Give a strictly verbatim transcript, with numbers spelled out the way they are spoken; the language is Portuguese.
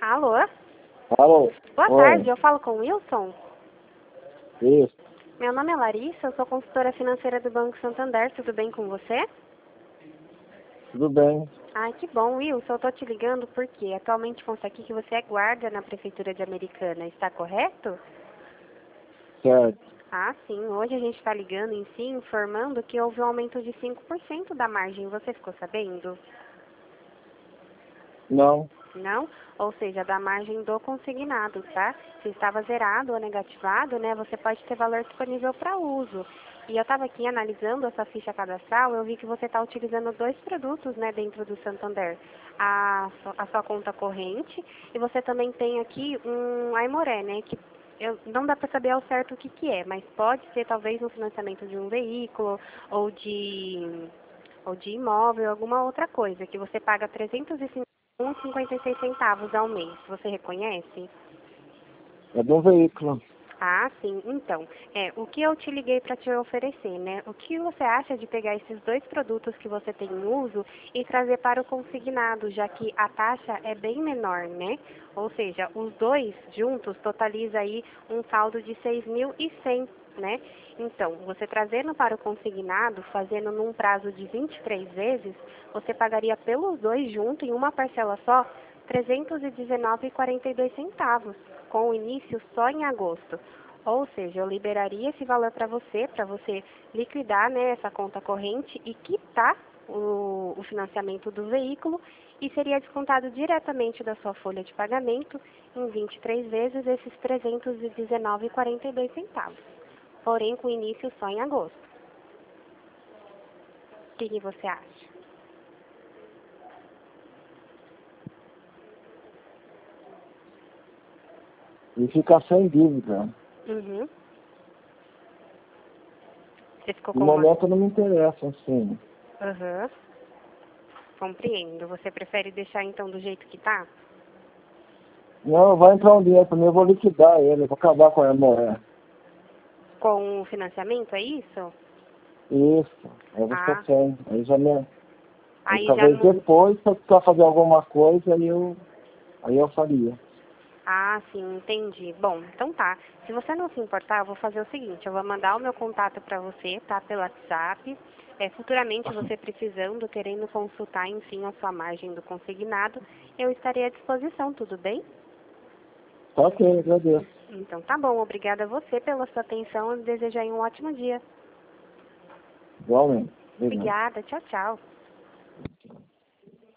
Alô? Alô? Boa Oi. tarde, eu falo com o Wilson? Isso. Meu nome é Larissa, eu sou consultora financeira do Banco Santander, tudo bem com você? Tudo bem. Ai, que bom, Wilson, eu tô te ligando porque atualmente consta aqui que você é guarda na Prefeitura de Americana, está correto? Certo. Ah, sim, hoje a gente está ligando em si, informando que houve um aumento de cinco por cento da margem, você ficou sabendo? Não. Não? Ou seja, da margem do consignado, tá? Se estava zerado ou negativado, né, você pode ter valor disponível para uso. E eu estava aqui analisando a sua ficha cadastral, eu vi que você está utilizando dois produtos, né, dentro do Santander. A, su- a sua conta corrente e você também tem aqui um Aimoré, né, que eu, não dá para saber ao certo o que que é, mas pode ser talvez um financiamento de um veículo ou de ou de imóvel, alguma outra coisa, que você paga trezentos e cinquenta e seis centavos ao mês. Você reconhece? É do veículo. Ah, sim. Então, é, o que eu te liguei para te oferecer, né? O que você acha de pegar esses dois produtos que você tem em uso e trazer para o consignado, já que a taxa é bem menor, né? Ou seja, os dois juntos totaliza aí um saldo de seis mil e cem, né? Então, você trazendo para o consignado, fazendo num prazo de vinte e três vezes, você pagaria pelos dois juntos, em uma parcela só, trezentos e dezenove reais e quarenta e dois centavos, com o início só em agosto. Ou seja, eu liberaria esse valor para você, para você liquidar, né, essa conta corrente e quitar o, o financiamento do veículo e seria descontado diretamente da sua folha de pagamento em vinte e três vezes esses trezentos e dezenove reais e quarenta e dois centavos, porém com início só em agosto. O que, que você acha? E ficar sem dívida. Uhum. Você ficou No com uma... momento não me interessa, assim. Aham. Compreendo. Você prefere deixar então do jeito que tá? Não, vai entrar um dinheiro pra mim, eu vou liquidar ele, vou acabar com a moeda. Com o financiamento, é isso? Isso. Aí eu vou Ah, ficar sem. Aí já me... Aí aí já talvez não... depois, se eu precisar fazer alguma coisa, aí eu, aí eu faria. Ah, sim, entendi. Bom, então tá. Se você não se importar, eu vou fazer o seguinte, eu vou mandar o meu contato para você, tá? Pelo WhatsApp. É, futuramente, você precisando, querendo consultar, enfim, a sua margem do consignado, eu estarei à disposição, tudo bem? Tá ok, agradeço. Então tá bom, obrigada a você pela sua atenção e desejo aí um ótimo dia. Igualmente. Obrigado. Obrigada, tchau, tchau.